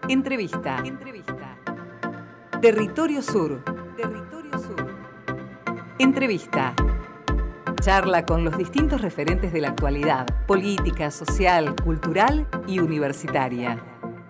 Entrevista. Territorio Sur. Entrevista. Charla con los distintos referentes de la actualidad, política, social, cultural y universitaria.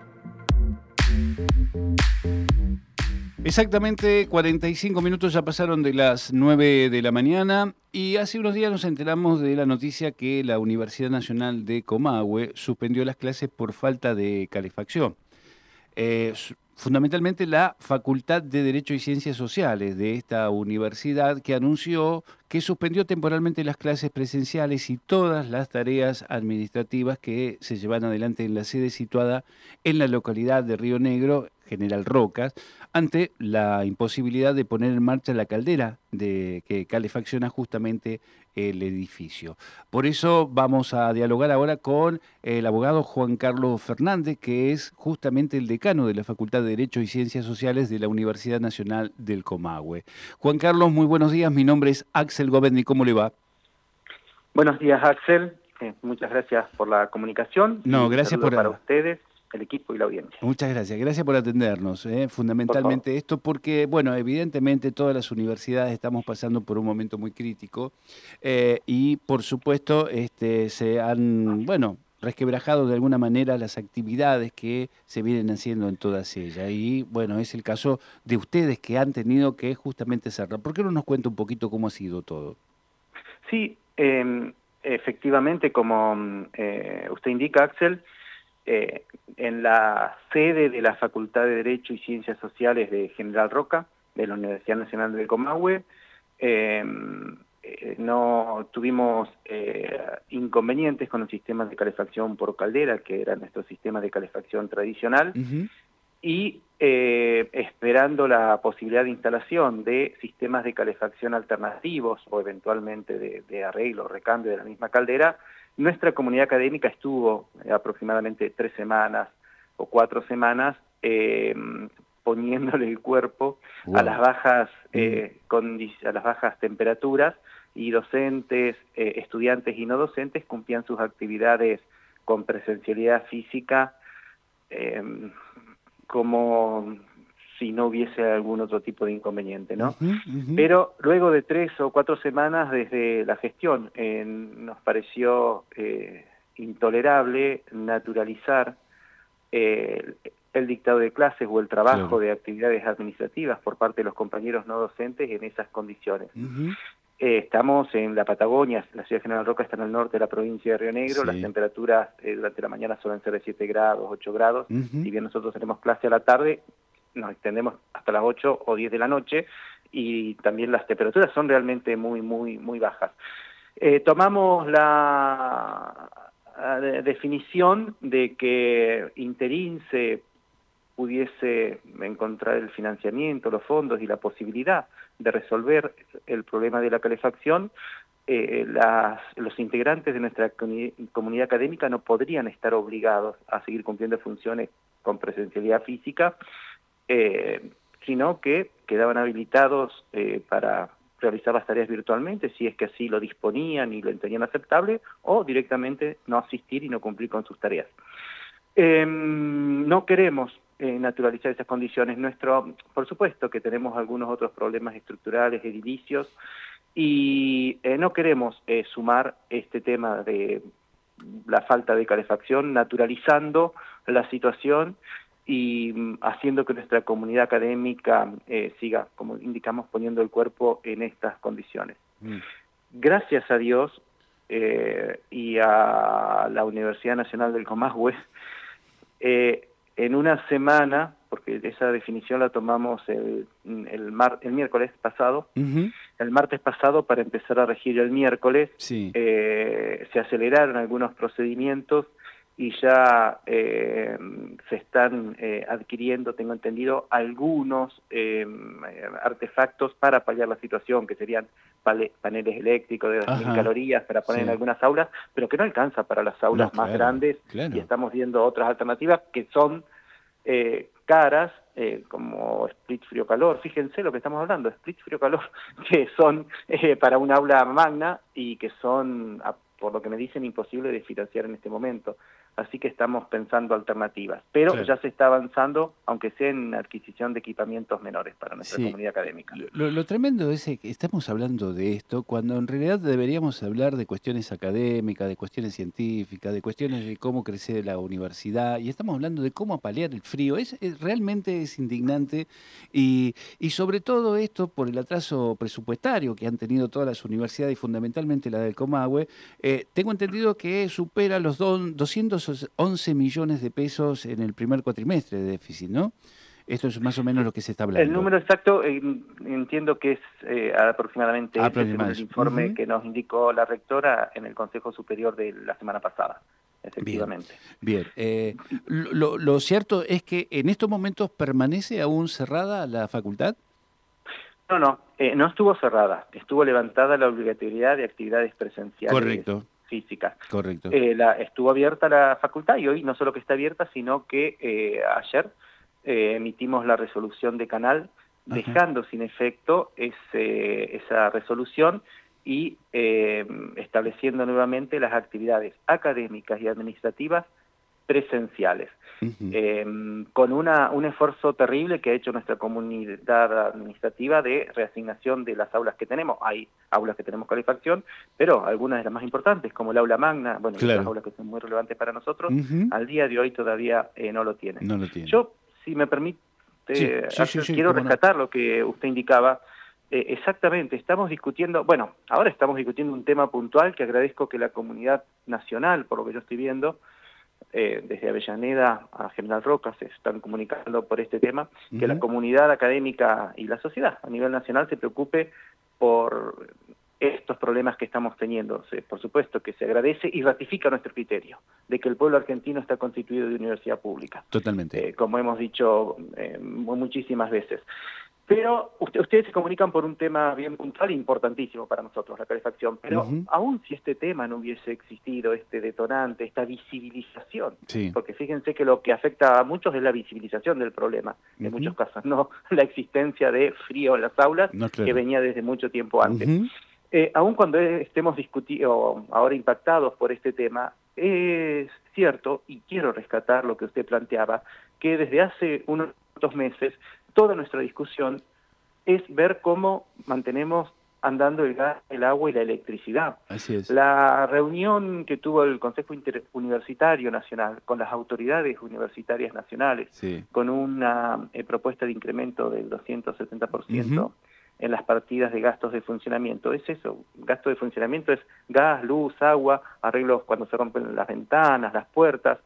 Exactamente 45 minutos ya pasaron de las 9 de la mañana y hace unos días nos enteramos de la noticia que la Universidad Nacional de Comahue suspendió las clases por falta de calefacción. Fundamentalmente la Facultad de Derecho y Ciencias Sociales de esta universidad, que anunció que suspendió temporalmente las clases presenciales y todas las tareas administrativas que se llevan adelante en la sede situada en la localidad de Río Negro, General Rocas, ante la imposibilidad de poner en marcha la caldera que calefacciona justamente el edificio. Por eso vamos a dialogar ahora con el abogado Juan Carlos Fernández, que es justamente el decano de la Facultad de Derecho y Ciencias Sociales de la Universidad Nacional del Comahue. Juan Carlos, muy buenos días. Mi nombre es Axel Govendi. ¿Cómo le va? Buenos días, Axel. Muchas gracias por la comunicación. No, gracias por... para ustedes, el equipo y la audiencia. Muchas gracias. Gracias por atendernos. Fundamentalmente esto porque, bueno, evidentemente todas las universidades estamos pasando por un momento muy crítico y, por supuesto, se han, resquebrajado de alguna manera las actividades que se vienen haciendo en todas ellas. Y, bueno, es el caso de ustedes que han tenido que justamente cerrar. ¿Por qué no nos cuenta un poquito cómo ha sido todo? Sí, efectivamente, como usted indica, Axel, en la sede de la Facultad de Derecho y Ciencias Sociales de General Roca, de la Universidad Nacional del Comahue, no tuvimos inconvenientes con los sistemas de calefacción por caldera, que era nuestro sistema de calefacción tradicional, y esperando la posibilidad de instalación de sistemas de calefacción alternativos o eventualmente de arreglo o recambio de la misma caldera, nuestra comunidad académica estuvo aproximadamente 3 semanas o 4 semanas poniéndole el cuerpo a las bajas a las bajas temperaturas, y docentes, estudiantes y no docentes cumplían sus actividades con presencialidad física como si no hubiese algún otro tipo de inconveniente, ¿no? Pero luego de 3 o 4 semanas desde la gestión nos pareció intolerable naturalizar el dictado de clases o el trabajo de actividades administrativas por parte de los compañeros no docentes en esas condiciones. Estamos en la Patagonia, la ciudad de General Roca está en el norte de la provincia de Río Negro, las temperaturas durante la mañana suelen ser de 7 grados, 8 grados, si bien nosotros tenemos clase a la tarde, nos extendemos hasta las 8 o 10 de la noche, y también las temperaturas son realmente muy bajas. Tomamos la definición de que Interince pudiese encontrar el financiamiento, los fondos y la posibilidad de resolver el problema de la calefacción. Los integrantes de nuestra comunidad académica no podrían estar obligados a seguir cumpliendo funciones con presencialidad física, sino que quedaban habilitados para realizar las tareas virtualmente, si es que así lo disponían y lo entendían aceptable, o directamente no asistir y no cumplir con sus tareas. No queremos naturalizar esas condiciones. Por supuesto que tenemos algunos otros problemas estructurales, edilicios, y no queremos sumar este tema de la falta de calefacción, naturalizando la situación y haciendo que nuestra comunidad académica siga, como indicamos, poniendo el cuerpo en estas condiciones. Gracias a Dios y a la Universidad Nacional del Comahue, en una semana, porque esa definición la tomamos el miércoles pasado, el martes pasado para empezar a regir el miércoles, se aceleraron algunos procedimientos y ya se están adquiriendo, tengo entendido, algunos artefactos para paliar la situación, que serían paneles eléctricos de 2.000 calorías para poner en algunas aulas, pero que no alcanza para las aulas más grandes, y estamos viendo otras alternativas que son caras, como split frío-calor. Fíjense lo que estamos hablando, split frío-calor, que son para un aula magna y que son, por lo que me dicen, imposible de financiar en este momento. así que estamos pensando alternativas. Pero Claro. ya se está avanzando, aunque sea en adquisición de equipamientos menores para nuestra Sí. comunidad académica. Lo tremendo es que estamos hablando de esto cuando en realidad deberíamos hablar de cuestiones académicas, de cuestiones científicas, de cuestiones de cómo crece la universidad, y estamos hablando de cómo paliar el frío. Realmente es indignante y sobre todo esto por el atraso presupuestario que han tenido todas las universidades y fundamentalmente la del Comahue. Tengo entendido que supera los 211 millones de pesos en el primer cuatrimestre de déficit, ¿no? Esto es más o menos lo que se está El hablando. número exacto entiendo que es aproximadamente ese, según el Aproximadamente. informe Ujú. que nos indicó la rectora en el Consejo Superior de la semana pasada, Bien, efectivamente. bien. Lo cierto es que en estos momentos permanece aún cerrada la facultad. No estuvo cerrada, estuvo levantada la obligatoriedad de actividades presenciales Correcto, físicas. correcto. Estuvo abierta la facultad y hoy no solo que está abierta, sino que ayer emitimos la resolución de canal, Ajá. dejando sin efecto esa resolución y estableciendo nuevamente las actividades académicas y administrativas presenciales. Ujú. Con un esfuerzo terrible que ha hecho nuestra comunidad administrativa de reasignación de las aulas que tenemos. Hay aulas que tenemos calefacción, pero algunas de las más importantes, como el aula magna, bueno, y otras Claro. aulas que son muy relevantes para nosotros, Ujú. al día de hoy todavía no lo tienen. No lo tiene. Yo, si me permite, Sí, sí, sí, sí, quiero cómo no. rescatar lo que usted indicaba. Exactamente, estamos discutiendo, bueno, ahora estamos discutiendo un tema puntual que agradezco que la comunidad nacional, por lo que yo estoy viendo, desde Avellaneda a General Roca se están comunicando por este tema, que la Ujú. comunidad académica y la sociedad a nivel nacional se preocupe por estos problemas que estamos teniendo. Por supuesto que se agradece y ratifica nuestro criterio de que el pueblo argentino está constituido de universidad pública, Totalmente. como hemos dicho muchísimas veces. Pero ustedes se comunican por un tema bien puntual e importantísimo para nosotros, la calefacción. Pero Ujú. aún si este tema no hubiese existido, este detonante, esta visibilización, Sí. porque fíjense que lo que afecta a muchos es la visibilización del problema, en Ujú. muchos casos, no la existencia de frío en las aulas, No, que claro. venía desde mucho tiempo antes. Ujú. Aún cuando estemos discutiendo, ahora impactados por este tema, es cierto, y quiero rescatar lo que usted planteaba, que desde hace unos meses toda nuestra discusión es ver cómo mantenemos andando el gas, el agua y la electricidad. Así es. La reunión que tuvo el Consejo Interuniversitario Nacional con las autoridades universitarias nacionales, Sí. con una propuesta de incremento del 270% Ujú. en las partidas de gastos de funcionamiento. Es eso, gasto de funcionamiento es gas, luz, agua, arreglos cuando se rompen las ventanas, las puertas,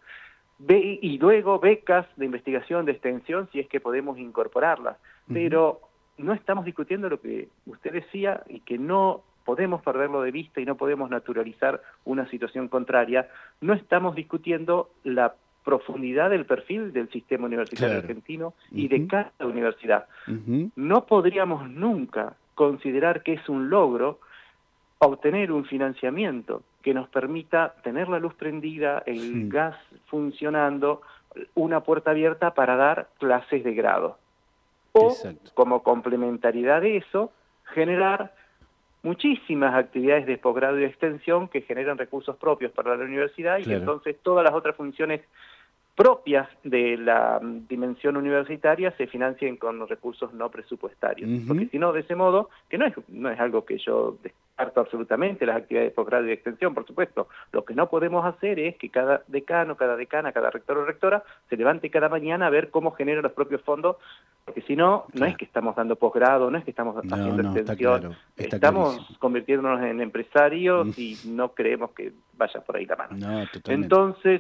y luego becas de investigación, de extensión, si es que podemos incorporarlas. Ujú. Pero no estamos discutiendo lo que usted decía y que no podemos perderlo de vista y no podemos naturalizar una situación contraria. No estamos discutiendo la profundidad del perfil del sistema universitario Claro. argentino y de Ujú. cada universidad. Ujú. No podríamos nunca considerar que es un logro obtener un financiamiento que nos permita tener la luz prendida, el gas funcionando, una puerta abierta para dar clases de grado. O, Exacto. como complementariedad de eso, generar muchísimas actividades de posgrado y de extensión que generan recursos propios para la universidad y que Claro. entonces todas las otras funciones propias de la dimensión universitaria se financien con los recursos no presupuestarios. Ujú. Porque si no, de ese modo, que no es algo que yo descarto absolutamente, las actividades de posgrado y de extensión, por supuesto, lo que no podemos hacer es que cada decano, cada decana, cada rector o rectora se levante cada mañana a ver cómo genera los propios fondos, porque si no, no Claro. es que estamos dando posgrado, no es que estamos No, haciendo no, está extensión, claro. Está estamos clarísimo. convirtiéndonos en empresarios y no creemos que vaya por ahí la mano. No, totalmente. Entonces,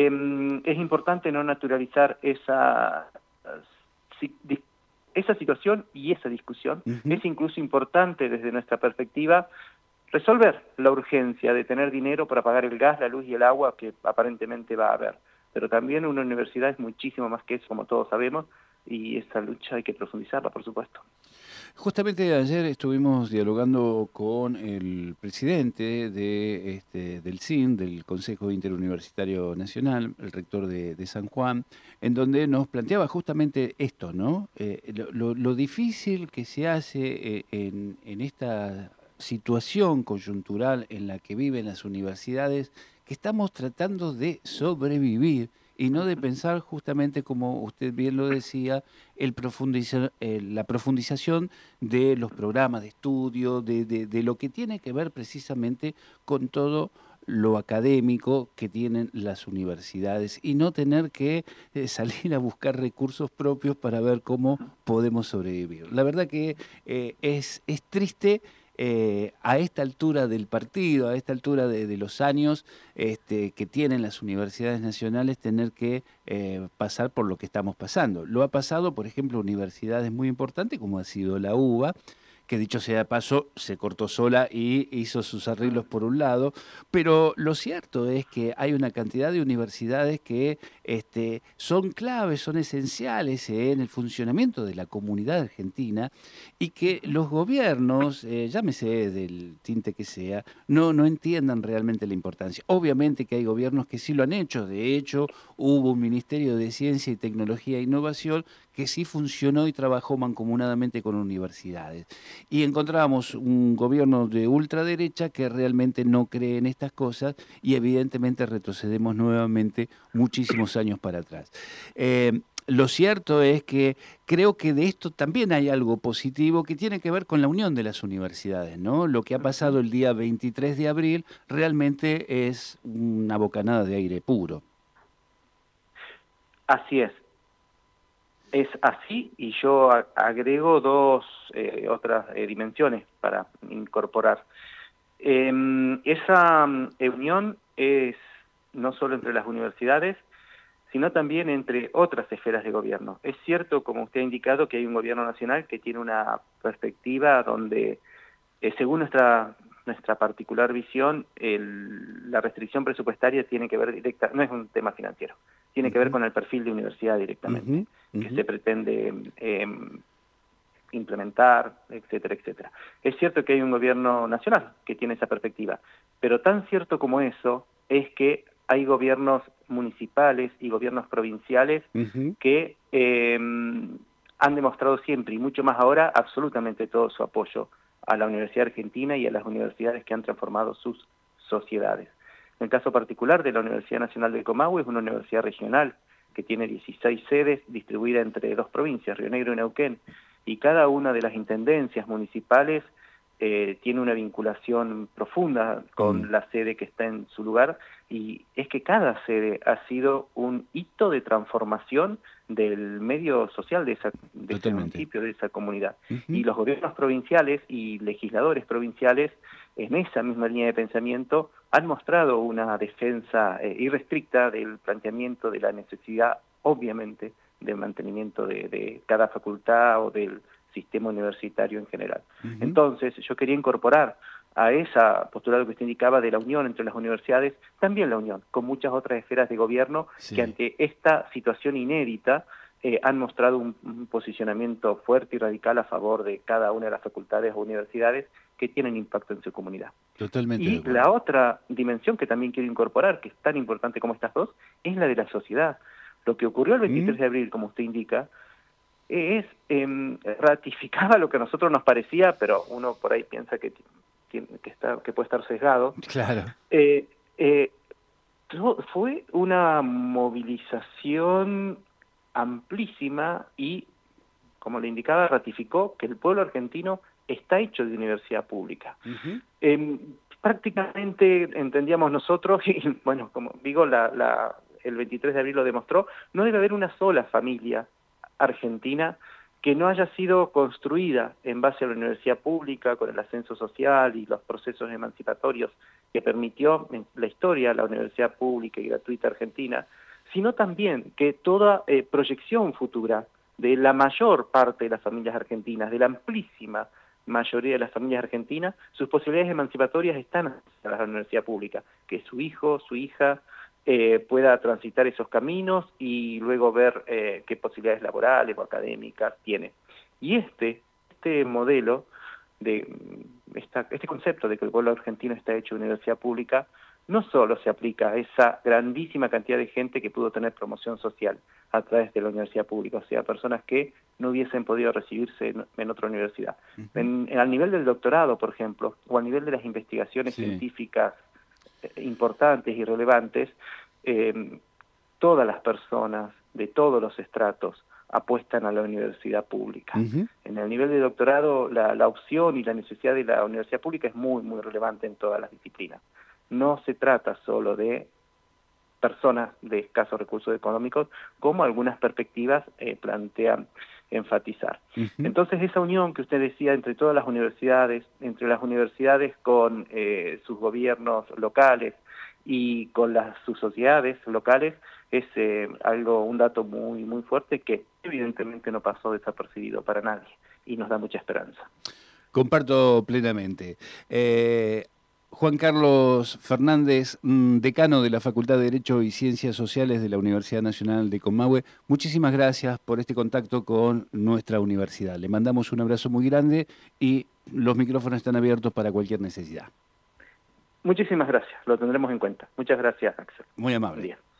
es importante no naturalizar esa situación y esa discusión. Ujú. Es incluso importante desde nuestra perspectiva resolver la urgencia de tener dinero para pagar el gas, la luz y el agua que aparentemente va a haber. Pero también una universidad es muchísimo más que eso, como todos sabemos, y esa lucha hay que profundizarla, por supuesto. Justamente ayer estuvimos dialogando con el presidente del CIN, del Consejo Interuniversitario Nacional, el rector de San Juan, en donde nos planteaba justamente esto, ¿no? Lo difícil que se hace en esta situación coyuntural en la que viven las universidades, que estamos tratando de sobrevivir y no de pensar justamente, como usted bien lo decía, la profundización de los programas de estudio, de lo que tiene que ver precisamente con todo lo académico que tienen las universidades y no tener que salir a buscar recursos propios para ver cómo podemos sobrevivir. La verdad que es triste a esta altura del partido, a esta altura de los años que tienen las universidades nacionales, tener que pasar por lo que estamos pasando. Lo ha pasado, por ejemplo, universidades muy importantes como ha sido la UBA, que dicho sea de paso, se cortó sola y hizo sus arreglos por un lado, pero lo cierto es que hay una cantidad de universidades que son claves, son esenciales en el funcionamiento de la comunidad argentina y que los gobiernos, llámese del tinte que sea, no entiendan realmente la importancia. Obviamente que hay gobiernos que sí lo han hecho, de hecho hubo un Ministerio de Ciencia y Tecnología e Innovación que sí funcionó y trabajó mancomunadamente con universidades. Y encontramos un gobierno de ultraderecha que realmente no cree en estas cosas y evidentemente retrocedemos nuevamente muchísimos años para atrás. Lo cierto es que creo que de esto también hay algo positivo que tiene que ver con la unión de las universidades, ¿no? Lo que ha pasado el día 23 de abril realmente es una bocanada de aire puro. Así es. Es así, y yo agrego dos otras dimensiones para incorporar. Esa unión es no solo entre las universidades, sino también entre otras esferas de gobierno. Es cierto, como usted ha indicado, que hay un gobierno nacional que tiene una perspectiva donde, según nuestra particular visión, la restricción presupuestaria tiene que ver directa, no es un tema financiero, tiene que ver con el perfil de universidad directamente, que se pretende implementar, etcétera, etcétera. Es cierto que hay un gobierno nacional que tiene esa perspectiva, pero tan cierto como eso es que hay gobiernos municipales y gobiernos provinciales que han demostrado siempre, y mucho más ahora, absolutamente todo su apoyo a la Universidad Argentina y a las universidades que han transformado sus sociedades. En el caso particular de la Universidad Nacional del Comahue, es una universidad regional que tiene 16 sedes distribuidas entre dos provincias, Río Negro y Neuquén, y cada una de las intendencias municipales tiene una vinculación profunda con la sede que está en su lugar, y es que cada sede ha sido un hito de transformación del medio social de ese municipio, de esa comunidad. Y los gobiernos provinciales y legisladores provinciales, en esa misma línea de pensamiento, han mostrado una defensa irrestricta del planteamiento de la necesidad, obviamente, del mantenimiento de cada facultad o del sistema universitario en general. Entonces, yo quería incorporar a esa postura que usted indicaba de la unión entre las universidades, también la unión con muchas otras esferas de gobierno que ante esta situación inédita han mostrado un posicionamiento fuerte y radical a favor de cada una de las facultades o universidades que tienen impacto en su comunidad. Totalmente. Y la otra dimensión que también quiero incorporar, que es tan importante como estas dos, es la de la sociedad. Lo que ocurrió el 23 de abril, como usted indica, ratificaba lo que a nosotros nos parecía, pero uno por ahí piensa que puede estar sesgado. Claro. Fue una movilización amplísima y, como le indicaba, ratificó que el pueblo argentino está hecho de universidad pública. Prácticamente entendíamos nosotros, y bueno, como digo, el 23 de abril lo demostró, no debe haber una sola familia argentina que no haya sido construida en base a la universidad pública, con el ascenso social y los procesos emancipatorios que permitió en la historia la universidad pública y gratuita argentina, sino también que toda proyección futura de la mayor parte de las familias argentinas, de la amplísima mayoría de las familias argentinas, sus posibilidades emancipatorias están en la universidad pública, que su hijo, su hija pueda transitar esos caminos y luego ver qué posibilidades laborales o académicas tiene. Y este modelo, este concepto de que el pueblo argentino está hecho de universidad pública, no solo se aplica a esa grandísima cantidad de gente que pudo tener promoción social a través de la universidad pública, o sea, personas que no hubiesen podido recibirse en otra universidad. Al nivel del doctorado, por ejemplo, o al nivel de las investigaciones científicas importantes y relevantes, todas las personas de todos los estratos apuestan a la universidad pública. En el nivel de doctorado, la opción y la necesidad de la universidad pública es muy, muy relevante en todas las disciplinas. No se trata solo de personas de escasos recursos económicos, como algunas perspectivas plantean enfatizar. Entonces, esa unión que usted decía entre todas las universidades, entre las universidades con sus gobiernos locales y con sus sociedades locales, es un dato muy, muy fuerte que evidentemente no pasó desapercibido para nadie y nos da mucha esperanza. Comparto plenamente. Juan Carlos Fernández, decano de la Facultad de Derecho y Ciencias Sociales de la Universidad Nacional de Comahue, muchísimas gracias por este contacto con nuestra universidad. Le mandamos un abrazo muy grande y los micrófonos están abiertos para cualquier necesidad. Muchísimas gracias, lo tendremos en cuenta. Muchas gracias, Axel. Muy amable. Buen día.